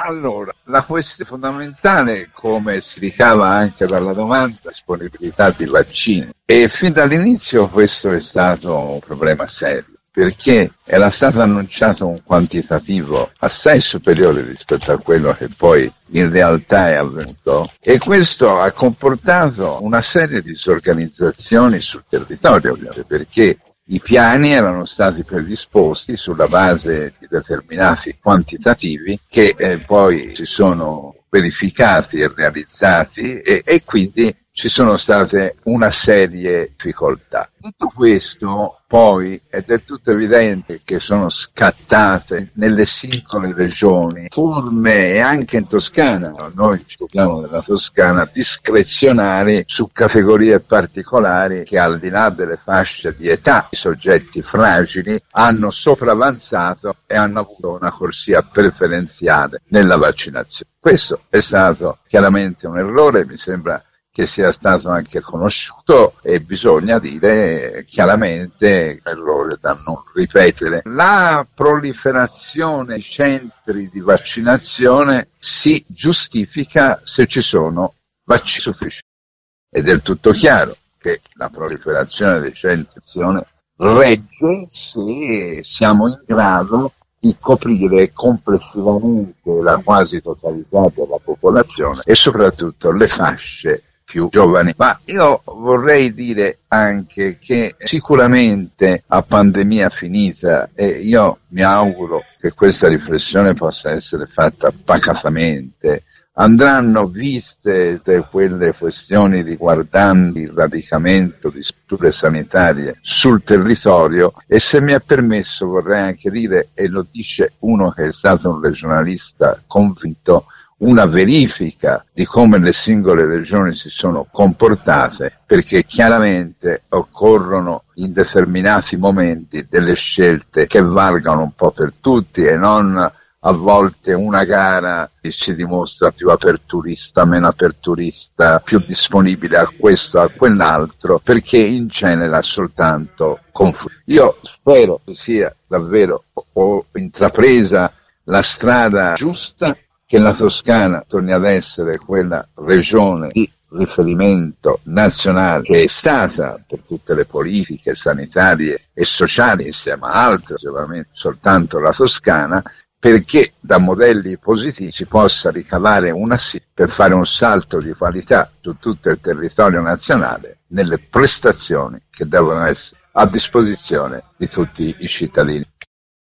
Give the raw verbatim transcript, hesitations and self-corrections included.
Allora, la questione fondamentale, come si ricava anche dalla domanda, è la disponibilità di vaccini. E fin dall'inizio questo è stato un problema serio, perché era stato annunciato un quantitativo assai superiore rispetto a quello che poi in realtà è avvenuto, e questo ha comportato una serie di disorganizzazioni sul territorio, ovviamente, perché i piani erano stati predisposti sulla base di determinati quantitativi che eh, poi si sono verificati e realizzati e, e quindi ci sono state una serie di difficoltà. Tutto questo poi è del tutto evidente che sono scattate nelle singole regioni forme, e anche in Toscana, noi ci occupiamo della Toscana, discrezionali su categorie particolari che al di là delle fasce di età i soggetti fragili hanno sopravanzato e hanno avuto una corsia preferenziale nella vaccinazione. Questo è stato chiaramente un errore, mi sembra che sia stato anche conosciuto, e bisogna dire chiaramente errore da non ripetere. La proliferazione di centri di vaccinazione si giustifica se ci sono vaccini sufficienti. È del tutto chiaro che la proliferazione dei centri di vaccinazione regge se siamo in grado di coprire complessivamente la quasi totalità della popolazione e soprattutto le fasce più giovani. Ma io vorrei dire anche che sicuramente a pandemia finita, e io mi auguro che questa riflessione possa essere fatta pacatamente, andranno viste quelle questioni riguardanti il radicamento di strutture sanitarie sul territorio, e se mi è permesso vorrei anche dire, e lo dice uno che è stato un regionalista convinto, una verifica di come le singole regioni si sono comportate, perché chiaramente occorrono in determinati momenti delle scelte che valgano un po' per tutti e non a volte una gara che si dimostra più aperturista, meno aperturista, più disponibile a questo, a quell'altro, perché in genere ha soltanto confusione. Io spero che sia davvero ho intrapresa la strada giusta, che la Toscana torni ad essere quella regione di riferimento nazionale che è stata per tutte le politiche sanitarie e sociali, insieme a altre, ovviamente soltanto la Toscana, perché da modelli positivi si possa ricavare una sì per fare un salto di qualità su tutto il territorio nazionale nelle prestazioni che devono essere a disposizione di tutti i cittadini.